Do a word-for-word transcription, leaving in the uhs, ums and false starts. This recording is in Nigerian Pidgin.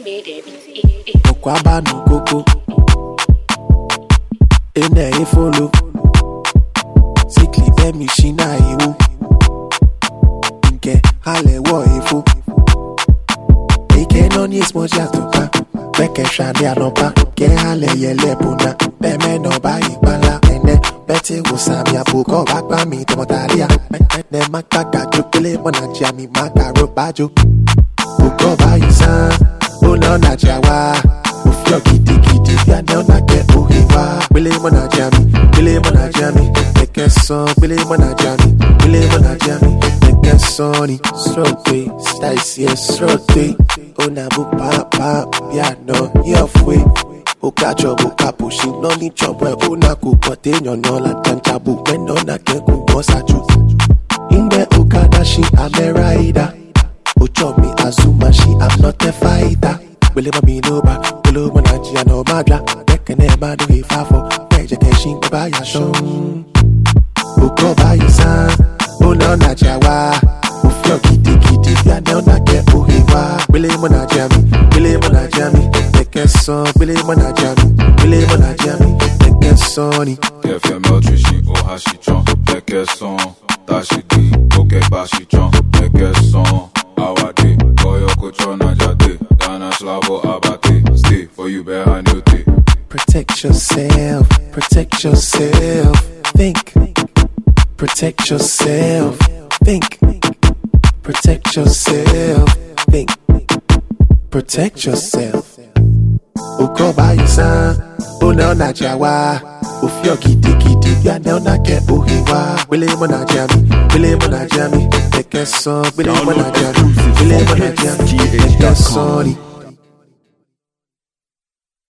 made it. Okwaba no koko. Ene e follow. Sikli be mi shina ewo. Nke hale wo efo. Eke no ni smoji atopa. Beke shade anopa. Ke hale yele puna. Beme no ba ipala. Ene beti usami abuko. Bakba mi temotaria. Ene makaka jukele mona jami makaro bajo. Uko ba isa. Una na jawa. Ufio kiti kiti. Ya ne ona ke uhiwa. Bile mona jami. Bile mona jami. Eke son. Bile mona jami. Bile mona jami. Eke soni. Srote. Stacy srote. Una bu pa pa. Piano. Yofwe. Okacho bu kapushi. Noni chobwe. Una kupote. Nyono la tanchabu. Wendo na ke kubosachu. Inde ukadashi ameraida. Uchomi azuma she I'm not a fighter. Will it be no ba? Will it be no madra? Bekene ba do if I for education ba ya show. Uko ba isa. Uno na jawa. Ufio kiti kiti ya ne ona ke uhiwa. Will it be na jami? Will it be na jami? Eke son. Will it be na jami? Will it be na jami? Eke soni. If you're meltrishi or hashi chon, eke son. Tashi di, oke bashi chon, eke son. Awade, koyo kucho na jade. Dana slavo abate. Stay for you behind your tea. Protect yourself, protect yourself. Think, protect yourself. Think, protect yourself. Think, protect yourself. Uko ba isa, una na jawa. Ufio kiti kiti, ya ne ona ke uhiwa. Bile mona jami, bile mona jami. Eke son, bile mona jami, bile mona jami. Eke soni.